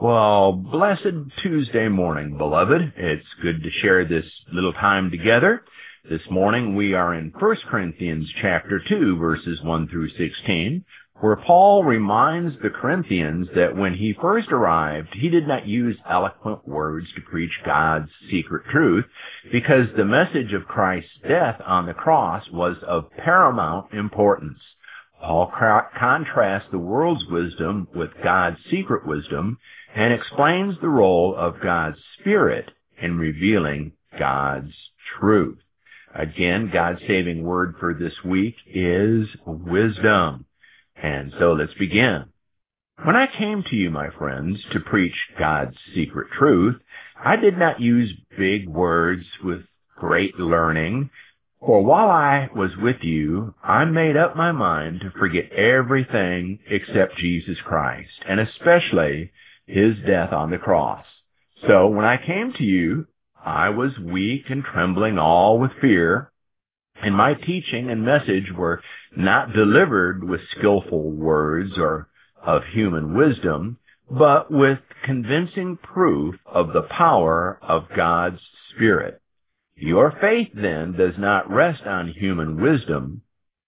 Well, blessed Tuesday morning, beloved. It's good to share this little time together. This morning we are in 1 Corinthians chapter 2, verses 1 through 16, where Paul reminds the Corinthians that when he first arrived, he did not use eloquent words to preach God's secret truth, because the message of Christ's death on the cross was of paramount importance. Paul contrasts the world's wisdom with God's secret wisdom and explains the role of God's Spirit in revealing God's truth. Again, God's saving word for this week is wisdom. And so let's begin. When I came to you, my friends, to preach God's secret truth, I did not use big words with great learning. For while I was with you, I made up my mind to forget everything except Jesus Christ, and especially His death on the cross. So when I came to you, I was weak and trembling all with fear, and my teaching and message were not delivered with skillful words or of human wisdom, but with convincing proof of the power of God's Spirit. Your faith, then, does not rest on human wisdom,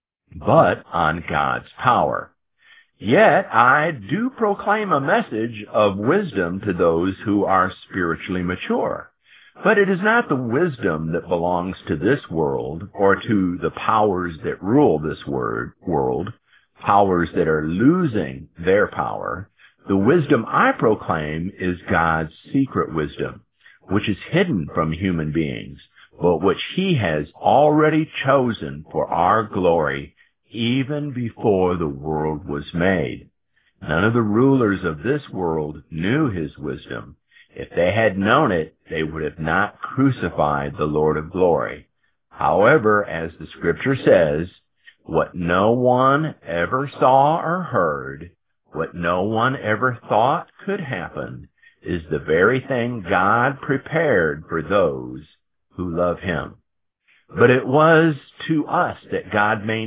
but on God's power. Yet I do proclaim a message of wisdom to those who are spiritually mature. But it is not the wisdom that belongs to this world or to the powers that rule this world, powers that are losing their power. The wisdom I proclaim is God's secret wisdom, which is hidden from human beings, but which He has already chosen for our glory even before the world was made. None of the rulers of this world knew His wisdom. If they had known it, they would have not crucified the Lord of glory. However, as the Scripture says, what no one ever saw or heard, what no one ever thought could happen, is the very thing God prepared for those who love Him. But it was to us that God made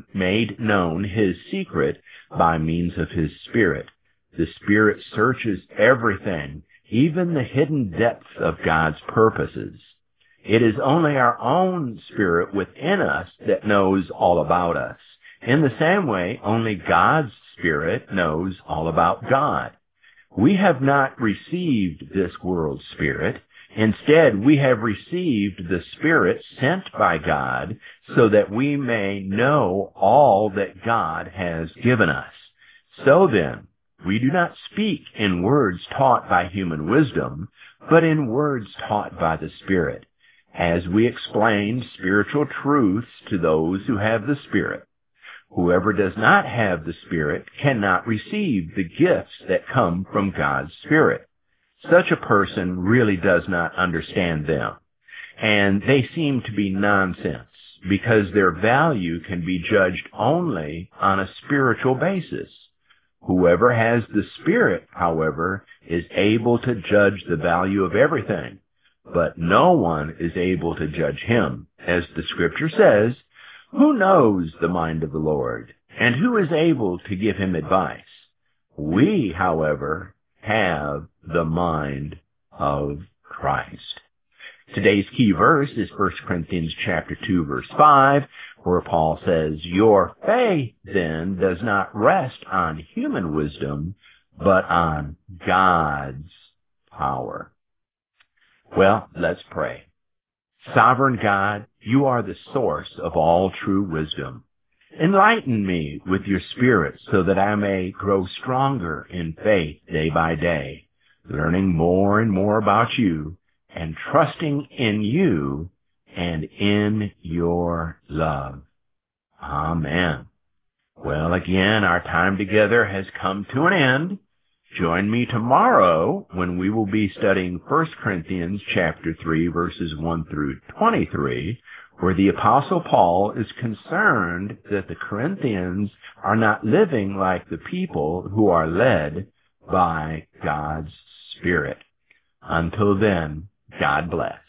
known His secret by means of His Spirit. The Spirit searches everything, even the hidden depths of God's purposes. It is only our own spirit within us that knows all about us. In the same way, only God's Spirit knows all about God. We have not received this world's spirit. Instead, we have received the Spirit sent by God so that we may know all that God has given us. So then, we do not speak in words taught by human wisdom, but in words taught by the Spirit, as we explain spiritual truths to those who have the Spirit. Whoever does not have the Spirit cannot receive the gifts that come from God's Spirit. Such a person really does not understand them, and they seem to be nonsense, because their value can be judged only on a spiritual basis. Whoever has the Spirit, however, is able to judge the value of everything, but no one is able to judge him. As the Scripture says, who knows the mind of the Lord, and who is able to give Him advice? We, however, have the mind of Christ. Today's key verse is 1 Corinthians chapter 2, verse 5, where Paul says, your faith, then, does not rest on human wisdom, but on God's power. Well, let's pray. Sovereign God, You are the source of all true wisdom. Enlighten me with Your Spirit so that I may grow stronger in faith day by day, learning more and more about You and trusting in You and in Your love. Amen. Well, again, our time together has come to an end. Join me tomorrow when we will be studying 1 Corinthians chapter 3, verses 1 through 23, where the Apostle Paul is concerned that the Corinthians are not living like the people who are led by God's Spirit. Until then, God bless.